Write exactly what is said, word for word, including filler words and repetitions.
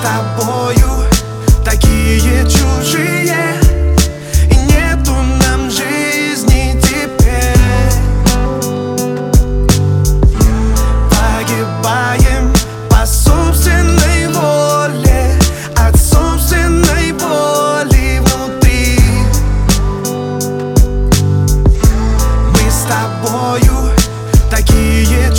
тобою такие чужие, и нету нам жизни теперь. Погибаем по собственной воле, от собственной боли внутри. Мы с тобою такие